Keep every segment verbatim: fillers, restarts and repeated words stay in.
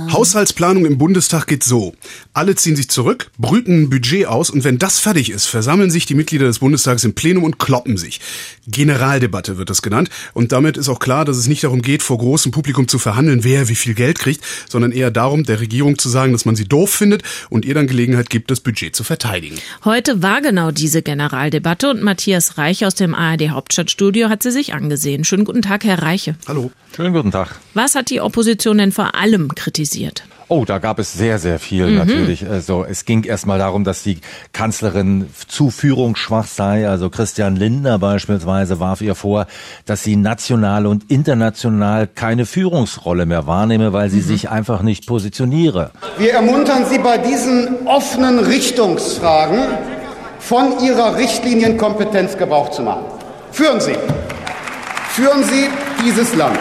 Haushaltsplanung im Bundestag geht so. Alle ziehen sich zurück, brüten ein Budget aus und wenn das fertig ist, versammeln sich die Mitglieder des Bundestags im Plenum und kloppen sich. Generaldebatte wird das genannt. Und damit ist auch klar, dass es nicht darum geht, vor großem Publikum zu verhandeln, wer wie viel Geld kriegt, sondern eher darum, der Regierung zu sagen, dass man sie doof findet und ihr dann Gelegenheit gibt, das Budget zu verteidigen. Heute war genau diese Generaldebatte und Matthias Reiche aus dem A R D Hauptstadtstudio hat sie sich angesehen. Schönen guten Tag, Herr Reiche. Hallo. Schönen guten Tag. Was hat die Opposition denn vor allem kritisiert? Oh, da gab es sehr, sehr viel mhm. natürlich. Also es ging erstmal darum, dass die Kanzlerin zu führungsschwach sei. Also Christian Lindner beispielsweise warf ihr vor, dass sie national und international keine Führungsrolle mehr wahrnehme, weil sie mhm. sich einfach nicht positioniere. Wir ermuntern Sie bei diesen offenen Richtungsfragen von Ihrer Richtlinienkompetenz Gebrauch zu machen. Führen Sie. Führen Sie dieses Land.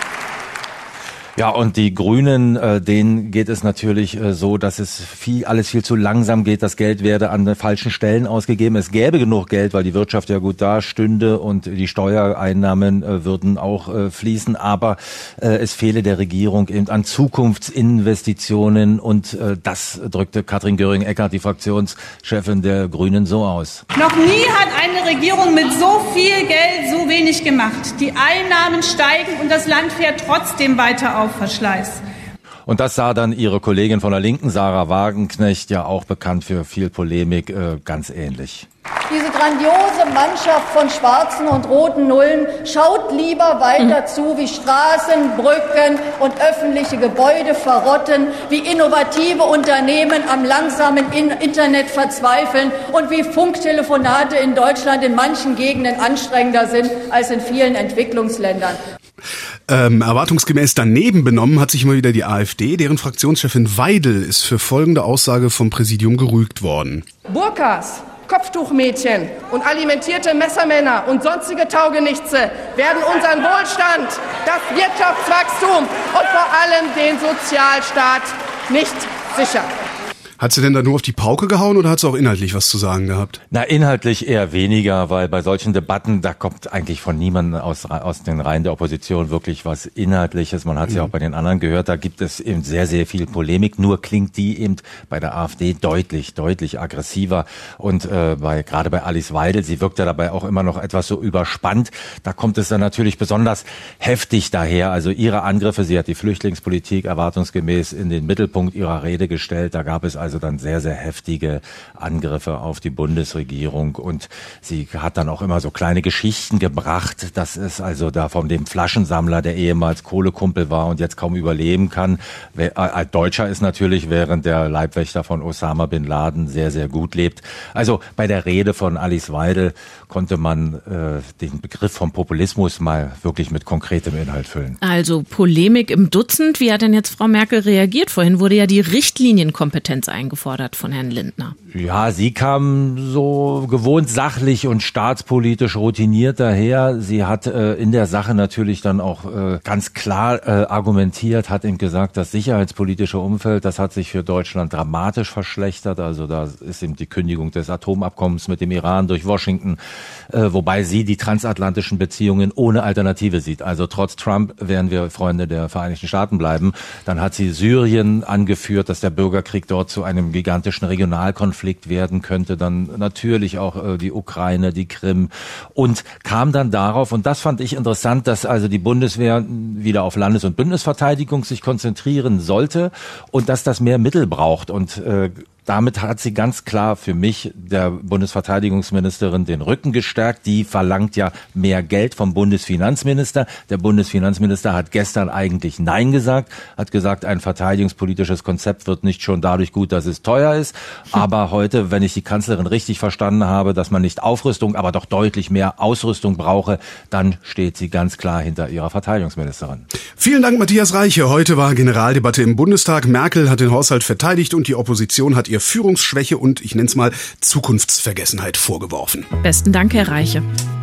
Ja, und die Grünen, äh, denen geht es natürlich äh, so, dass es viel, alles viel zu langsam geht. Das Geld werde an den falschen Stellen ausgegeben. Es gäbe genug Geld, weil die Wirtschaft ja gut dastünde und die Steuereinnahmen äh, würden auch äh, fließen. Aber äh, es fehle der Regierung eben an Zukunftsinvestitionen und äh, das drückte Katrin Göring-Eckardt, die Fraktionschefin der Grünen, so aus. Noch nie hat eine Regierung mit so viel Geld so wenig gemacht. Die Einnahmen steigen und das Land fährt trotzdem weiter auf Verschleiß. Und das sah dann ihre Kollegin von der Linken, Sarah Wagenknecht, ja auch bekannt für viel Polemik, äh, ganz ähnlich. Diese grandiose Mannschaft von schwarzen und roten Nullen schaut lieber weiter zu, wie Straßen, Brücken und öffentliche Gebäude verrotten, wie innovative Unternehmen am langsamen Internet verzweifeln und wie Funktelefonate in Deutschland in manchen Gegenden anstrengender sind als in vielen Entwicklungsländern. Ähm, erwartungsgemäß daneben benommen hat sich immer wieder die AfD. Deren Fraktionschefin Weidel ist für folgende Aussage vom Präsidium gerügt worden. Burkas, Kopftuchmädchen und alimentierte Messermänner und sonstige Taugenichtse werden unseren Wohlstand, das Wirtschaftswachstum und vor allem den Sozialstaat nicht sichern. Hat sie denn da nur auf die Pauke gehauen oder hat sie auch inhaltlich was zu sagen gehabt? Na, inhaltlich eher weniger, weil bei solchen Debatten, da kommt eigentlich von niemandem aus, aus den Reihen der Opposition wirklich was Inhaltliches. Man hat es mhm. ja auch bei den anderen gehört, da gibt es eben sehr, sehr viel Polemik. Nur klingt die eben bei der AfD deutlich, deutlich aggressiver. Und äh, bei gerade bei Alice Weidel, sie wirkt ja dabei auch immer noch etwas so überspannt. Da kommt es dann natürlich besonders heftig daher. Also ihre Angriffe, sie hat die Flüchtlingspolitik erwartungsgemäß in den Mittelpunkt ihrer Rede gestellt. Da gab es also dann sehr, sehr heftige Angriffe auf die Bundesregierung und sie hat dann auch immer so kleine Geschichten gebracht, dass es also da von dem Flaschensammler, der ehemals Kohlekumpel war und jetzt kaum überleben kann, ein Deutscher ist natürlich, während der Leibwächter von Osama Bin Laden sehr, sehr gut lebt. Also bei der Rede von Alice Weidel konnte man äh, den Begriff vom Populismus mal wirklich mit konkretem Inhalt füllen. Also Polemik im Dutzend. Wie hat denn jetzt Frau Merkel reagiert? Vorhin wurde ja die Richtlinienkompetenz eingefordert von Herrn Lindner. Ja, sie kam so gewohnt sachlich und staatspolitisch routiniert daher. Sie hat äh, in der Sache natürlich dann auch äh, ganz klar äh, argumentiert, hat eben gesagt, das sicherheitspolitische Umfeld, das hat sich für Deutschland dramatisch verschlechtert. Also da ist eben die Kündigung des Atomabkommens mit dem Iran durch Washington, äh, wobei sie die transatlantischen Beziehungen ohne Alternative sieht. Also trotz Trump werden wir Freunde der Vereinigten Staaten bleiben. Dann hat sie Syrien angeführt, dass der Bürgerkrieg dort zu einem gigantischen Regionalkonflikt werden könnte, dann natürlich auch äh, die Ukraine, die Krim und kam dann darauf, und das fand ich interessant, dass also die Bundeswehr wieder auf Landes- und Bündnisverteidigung sich konzentrieren sollte und dass das mehr Mittel braucht und äh, damit hat sie ganz klar für mich der Bundesverteidigungsministerin den Rücken gestärkt. Die verlangt ja mehr Geld vom Bundesfinanzminister. Der Bundesfinanzminister hat gestern eigentlich Nein gesagt, hat gesagt, ein verteidigungspolitisches Konzept wird nicht schon dadurch gut, dass es teuer ist. Aber heute, wenn ich die Kanzlerin richtig verstanden habe, dass man nicht Aufrüstung, aber doch deutlich mehr Ausrüstung brauche, dann steht sie ganz klar hinter ihrer Verteidigungsministerin. Vielen Dank, Matthias Reiche. Heute war Generaldebatte im Bundestag. Merkel hat den Haushalt verteidigt und die Opposition hat ihr Führungsschwäche und, ich nenne es mal, Zukunftsvergessenheit vorgeworfen. Besten Dank, Herr Reiche.